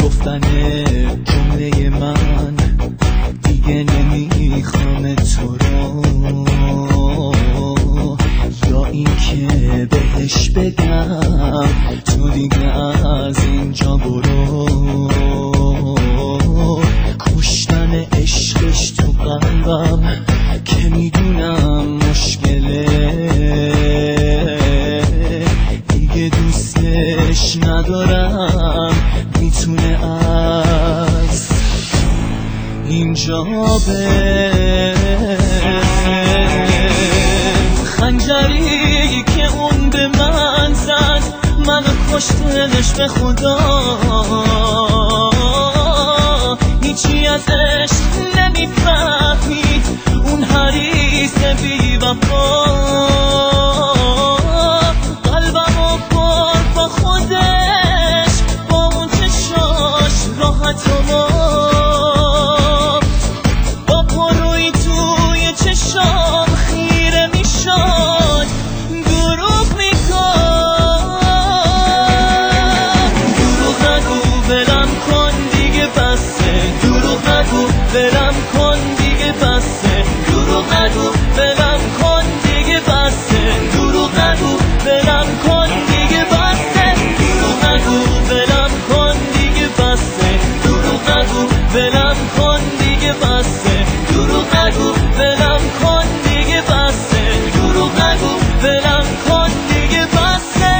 گفتن جمله من دیگه نمیخوام تو رو، یا این که بهش بگم تو دیگه از اینجا برو. کشتن عشقش تو قلبم که میدونم مشکله، دیگه دوستش ندارم، میتونه از اینجا بره. خنجری که اون به من زد منو کشتنش به خدا، هیچی ازش نمیفهمید اون حریص بی وفا. قلبمو برد با خودش با اون چشاش راحت و با پروی توی چشام خیره میشد دروغ میگم. دروغ نگو ولم کن دیگه بسه، دروغ نگو ولم کن دیگه بسه، دروغ نگو ولم کن دیگه بسه، دروغ نگو ولم کن دیگه بسه، دروغ نگو ولم کن دیگه بسه، دروغ نگو ولم کن دیگه بسه، دروغ نگو ولم کن دیگه بسه، دروغ نگو ولم کن دیگه بسه.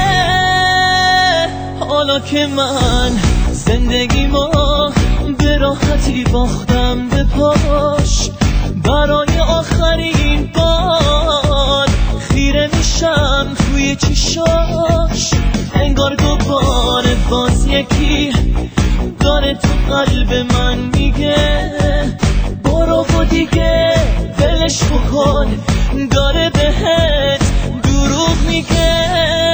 حالا که من زندگیمو به راحتی باختم به پاش، برای آخرین بار خیره میشم توی چشاش، انگار دوباره باز یکی داره تو قلب من میگه برو و دیگه ولش بکن، داره بهت دروغ میگه.